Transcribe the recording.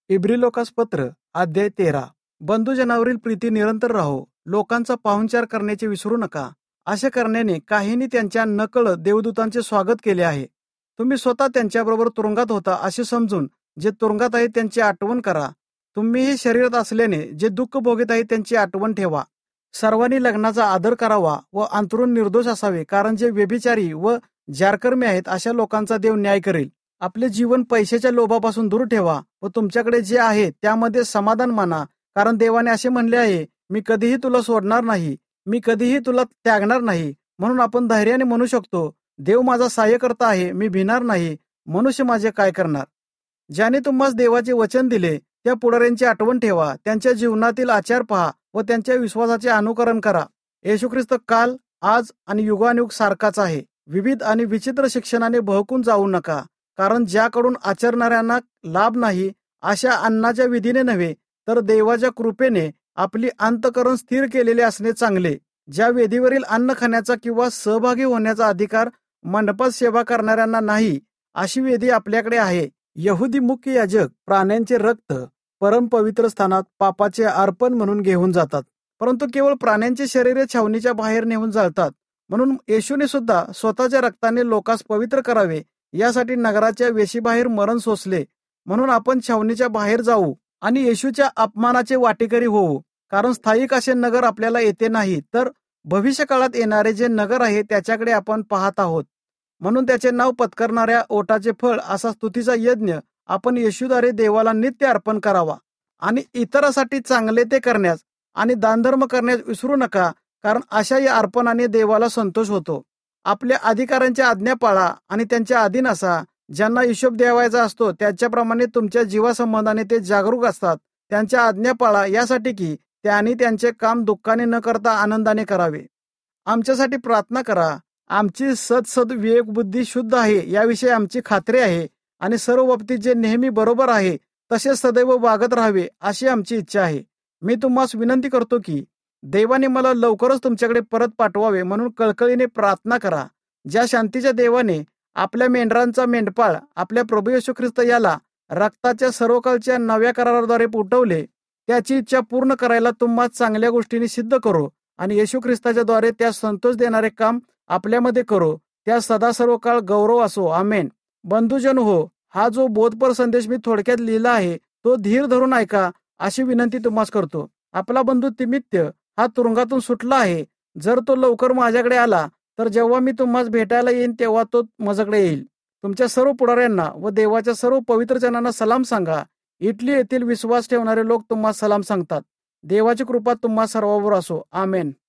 इब्री Lucas पत्र अध्याय 13. बंधुजनावरील प्रीती निरंतर राहो. लोकांचा पाहुणचार करण्याचे विसरू नका. असे करण्याने काहींनी त्यांच्या नकळत देवदूतांचे स्वागत केले आहे. तुम्ही स्वतः त्यांच्याबरोबर तुरुंगात होता असे समजून जे तुरुंगात आहे त्यांची आठवण करा. तुम्हीही शरीरात असल्याने जे दुःख भोगीत आहे त्यांची आठवण ठेवा. सर्वांनी लग्नाचा आदर करावा व अंतरून निर्दोष असावे, कारण जे व्यभिचारी व जारकर्मी आहेत अशा लोकांचा देव न्याय करेल. आपले जीवन पैशाच्या लोभापासून दूर ठेवा व तुमच्याकडे जे आहे त्यामध्ये समाधान माना, कारण देवाने असे म्हणले आहे, मी कधीही तुला सोडणार नाही, मी कधीही तुला त्यागणार नाही. म्हणून आपण धैर्याने म्हणू शकतो, देव माझा सहाय्यकर्ता आहे, मी भिणार नाही. मनुष्य माझे काय करणार? ज्याने तुम्हाला देवाचे वचन दिले त्या पुढाऱ्यांची आठवण ठेवा. त्यांच्या जीवनातील आचार पहा व त्यांच्या विश्वासाचे अनुकरण करा. येशू ख्रिस्त काल, आज आणि युगानुयुग सारखाच आहे. विविध आणि विचित्र शिक्षणाने बहकून जाऊ नका, कारण ज्याकडून आचरणाऱ्यांना लाभ नाही अशा अन्नाच्या विधीने नव्हे, तर देवाच्या कृपेने आपली अंतःकरण स्थिर केलेले असणे चांगले. ज्या वेदीवरील अन्न खाण्याचा किंवा सहभागी होण्याचा अधिकार मंडपात सेवा करणाऱ्यांना नाही, अशी वेदी आपल्याकडे आहे. यहुदी मुख्य याजक प्राण्यांचे रक्त परम पवित्र स्थानात पापाचे अर्पण म्हणून घेऊन जातात, परंतु केवळ प्राण्यांचे शरीरे छावणीच्या बाहेर नेऊन जाळतात. म्हणून येशूने सुद्धा स्वतःच्या रक्ताने लोकांस पवित्र करावे यासाठी नगराच्या वेशीबाहेर मरण सोसले. म्हणून आपण छावणीच्या बाहेर जाऊ आणि येशूच्या अपमानाचे वाटेकरी होऊ, कारण स्थायिक असे नगर आपल्याला येते नाही, तर भविष्य काळात येणारे जे नगर आहे त्याच्याकडे आपण पाहत आहोत. म्हणून त्याचे नाव पत्करणाऱ्या ओटाचे फळ असा स्तुतीचा यज्ञ आपण येशूद्वारे देवाला नित्य अर्पण करावा. आणि इतरांसाठी चांगले ते करण्यास आणि दानधर्म करण्यास विसरू नका, कारण अशा या अर्पणाने देवाला संतोष होतो. आपल्या अधिकाऱ्यांच्या आज्ञा पाळा आणि त्यांच्या अधीन असा. ज्यांना हिशोब द्यावायचा असतो त्याच्याप्रमाणे तुमच्या जीवासंबंधाने ते जागरूक असतात. त्यांच्या आज्ञा पाळा यासाठी की त्यांनी त्यांचे काम दुःखाने न करता आनंदाने करावे. आमच्यासाठी प्रार्थना करा. आमची सद विवेक बुद्धी शुद्ध आहे याविषयी आमची खात्री आहे, आणि सर्व बाबतीत जे नेहमी बरोबर आहे तसे सदैव वागत राहावे अशी आमची इच्छा आहे. मी तुम्हाला विनंती करतो की देवाने मला लवकरच तुमच्याकडे परत पाठवावे म्हणून कळकळीने प्रार्थना करा. ज्या शांतीच्या देवाने आपल्या मेंढरांचा मेंढपाळ आपल्या प्रभू येशू ख्रिस्त याला रक्ताच्या सर्वकाळच्या नव्या कराराद्वारे उठवले, त्याची इच्छा पूर्ण करायला तुम्हाला चांगल्या गोष्टींनी सिद्ध करो आणि येशू ख्रिस्ताच्या द्वारे त्या संतोष देणारे काम आपल्यामध्ये करो. त्या सदा सर्व काळ गौरव असो. आमेन. बंधुजन हो, हा जो बोधपर संदेश मी थोडक्यात लिहिला आहे तो धीर धरून ऐका अशी विनंती तुम्हाला करतो. आपला बंधू तिमित्य हा तुरुंगातून सुटला आहे. जर तो लवकर माझ्याकडे आला तर जेव्हा मी तुम्हाला भेटायला येईन तेव्हा तो माझ्याकडे येईल. तुमच्या सर्व पुढाऱ्यांना व देवाच्या सर्व पवित्र जनांना सलाम सांगा. इटली येथील विश्वास ठेवणारे लोक तुम्हाला सलाम सांगतात. देवाची कृपा तुम्हा सर्वांवर असो. आमेन.